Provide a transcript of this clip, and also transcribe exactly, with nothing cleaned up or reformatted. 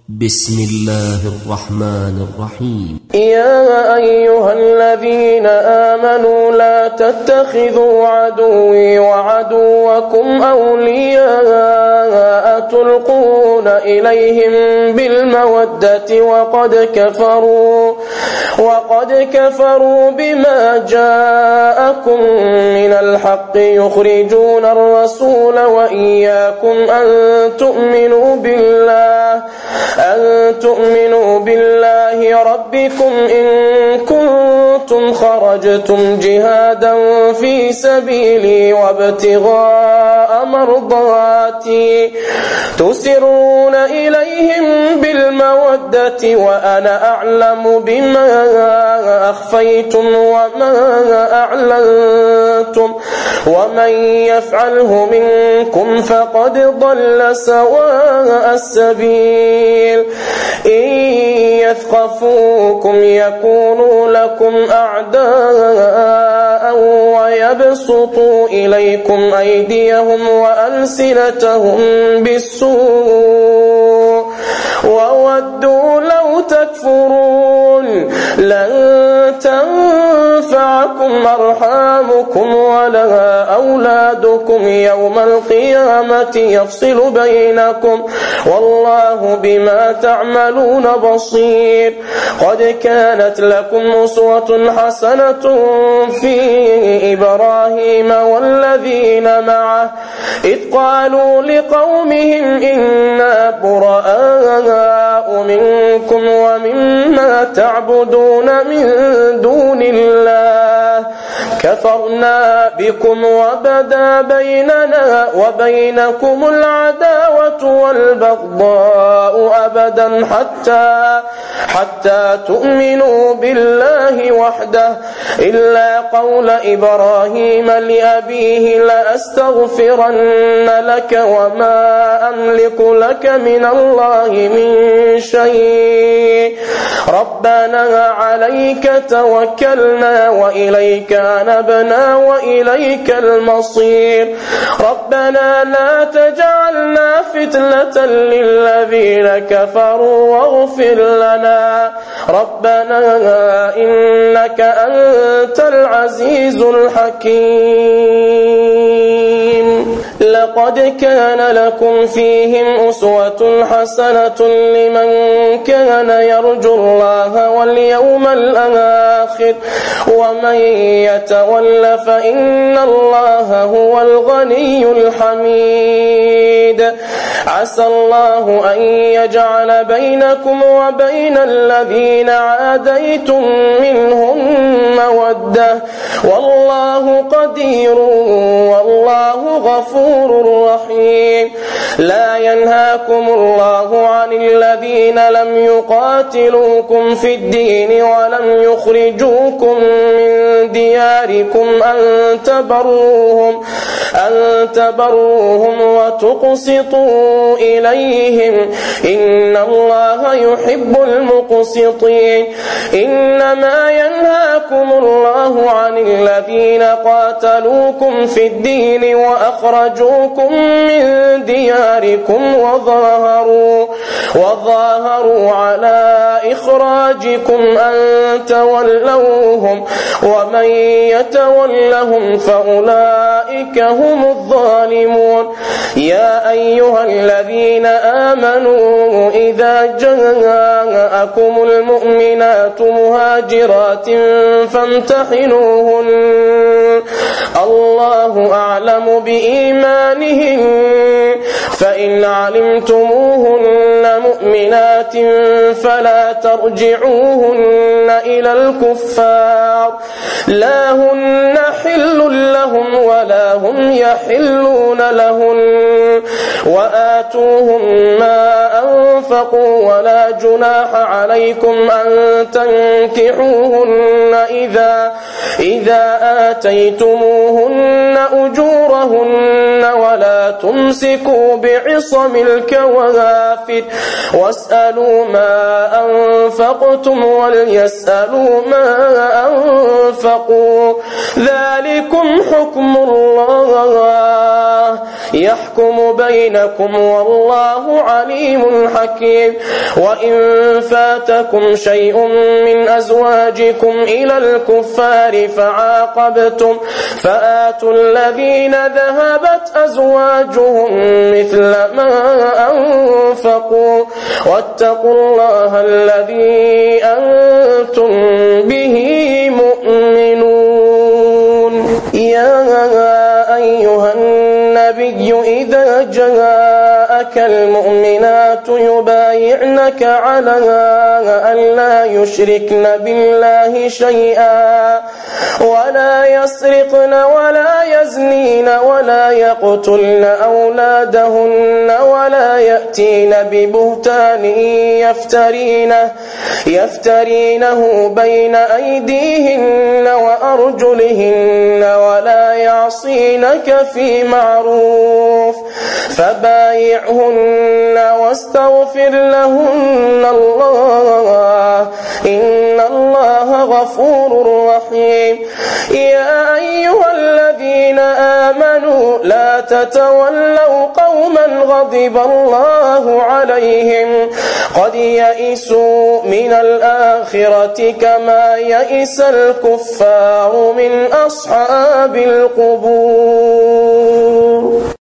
بسم الله الرحمن الرحيم. يا أيها الذين آمنوا لا تتخذوا عدوي وعدوكم أولياء تلقون إليهم بالمودة وقد كفروا وقد كفروا بما جاءكم من الحق يخرجون الرسول وإياكم أن تؤمنوا بالله أن تؤمنوا بالله ربكم إن كنتم خرجتم جهادا في سبيلي وابتغاء مرضاتي تسرون إليهم بالمودة وأنا أعلم بما أخفيتم وما أعلنتم ومن يفعله منكم فقد ضل سواء السبيل. إن يثقفوكم يكونوا لكم أعداء ويبسطوا إليكم أيديهم وألسنتهم بالسوء وودوا لو تكفرون لن تنفعكم أرحامكم ولا أولادكم يوم القيامة يفصل بينكم والله بما تعملون بصير. قد كانت لكم أسوة حسنة في إبراهيم والذين معه إذ قالوا لقومهم إنا براء منكم ومما تعبدون من دون الله كفرنا بكم وبدا بيننا وبينكم العداوة والبغضاء أبدا حتى حتى تؤمنوا بالله وحده إلا قول إبراهيم لأبيه لأستغفرن لك وما أملك لك من الله من شيء ربنا عليك توكلنا وإليك أنبنا وإليك المصير ربنا لا تجعلنا فتنة للذين كفروا واغفر لنا ربنا إنك أنت العزيز الحكيم. لقد كان لكم فيهم أسوة حسنة لمن كان يرجو الله واليوم الآخر ومن يتول فإن الله هو الغني الحميد. عسى الله أن يجعل بينكم وبين الذين عاديتم منهم مودة والله قدير والله غفور رحيم. لا ينهاكم الله عن الذين لم يقاتلوكم في الدين ولم يخرجوكم من دياركم أن تبروهم أن تبروهم وتقسطوا إليهم إن الله يحب المقسطين. إنما ينهاكم الله عن الذين قاتلوكم في الدين وأخرجوكم من دياركم وظاهروا وظاهروا على إخراجكم أن تولوهم ومن يتولهم فأولئك هم الظالمون. يا أيها الذين آمنوا إذا جاءكم المؤمنات مهاجرات فامتحنوهن الله أعلم بإيمانهن فإن علمتموهن مؤمنات فلا ترجعوهن إلى الكفار لا هن حل لهم ولا هم يحلون لهن وآتوهم ما أنفقوا ولا جناح عليكم أن تنكحوهن إذا إذا آتيتموهن أجورهن ولا تمسكوا بعصم الكوافر واسألوا ما أنفقتم وليسألوا ما أنفقوا ذلكم حكم الله يحكم بينكم والله عليم حكيم. حكيم. وإن فاتكم شيء من أزواجكم إلى الكفار فعاقبتم فآتوا الذين ذهبت أزواجهم مثل ما أنفقوا واتقوا الله الذي أنتم به مؤمنون. يا أيها النبي إذا جاءك المؤمنات يبايعنك على أن لا يشركن بالله شيئا ولا يسرقن ولا يزنين ولا يقتلن أولادهن ولا يأتين ببهتان يفترينه, يفترينه بين أيديهن وأرجلهن ولا يعصينك في معروف فبايعهن واستغفر لهن الله إن الله غفور رحيم. يا أيها الذين آمنوا لا تتولوا قوما غضب الله عليهم قد يئسوا من الآخرة كما يئس الكفار من أصحاب القبور.